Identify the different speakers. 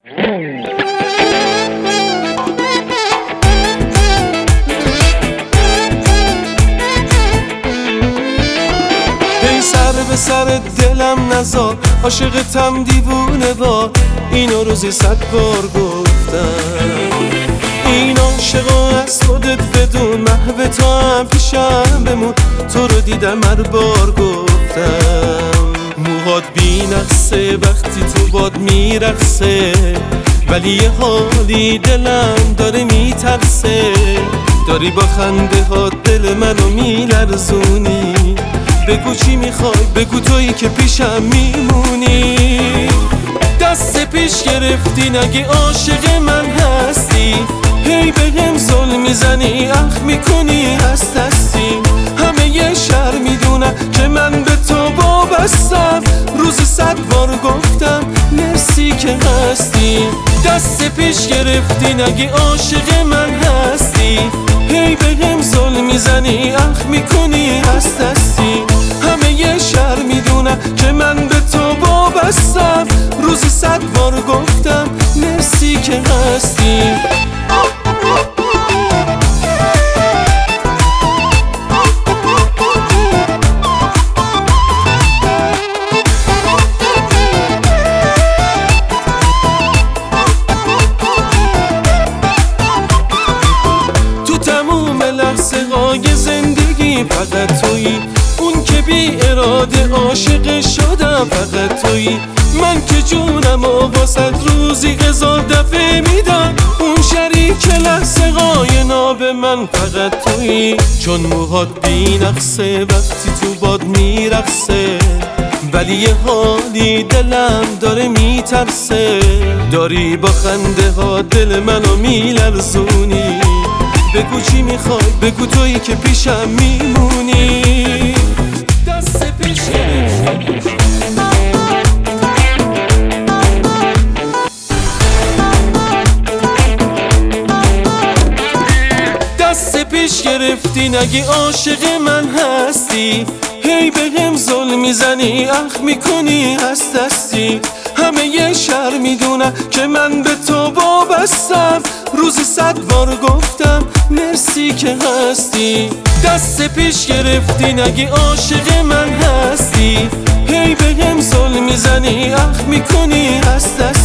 Speaker 1: ای سر به سر دلم نزار، عاشقتم دیوونه وار، اینو روزی 100 بار گفتم. این عاشقو از خودت بدون، محو تو هم پیشم بمون، تو رو دیدم هر بار گفتم. موهات بی نقصه وقتی تو باد میرقصه، ولی یه حالی دلم داره میترسه. داری با خنده ها دل منو میلرزونی، بگو چی میخوای، بگو تویی که پیشم میمونی. دست پیش گرفتی نگه عاشق من هستی، هی بهم ظلم میزنی، اخ میکنی از دستی. همه یه شهر میدونن که من به تو وابستم، روزی 100 بار گفتم مرسی که هستی. دست پیش گرفتی نگه عاشق من هستی، هی بهم ظلم میزنی، اخ میکنی از دستی. همه یه شهر میدونن که من به تو وابستم، روزی 100 بار گفتم مرسی که هستی. لحظه‌های زندگی فقط تویی، اون که بی اراده عاشق شدم فقط تویی. من که جونم و واسه روزی 1000 دفعه میدم، اون شریک لحظه‌های ناب من فقط تویی. چون موهات بی نقصه وقتی تو باد میرقصه، ولی یه حالی دلم داره میترسه. داری با خنده ها دل منو میلرزونی، بگو چی میخوای، بگو تویی که پیشم میمونی. دست پیش دست پیش گرفتی نگه عاشق من هستی، هی بهم ظلم میزنی، اخ میکنی از دستی. همه یه شهر میدونن که من به تو وابستم، روزی 100 بار گفتم مرسی که هستی. دست پیش گرفتی نگه عاشق من هستی، هی بهم ظلم میزنی، اخ میکنی از دستی.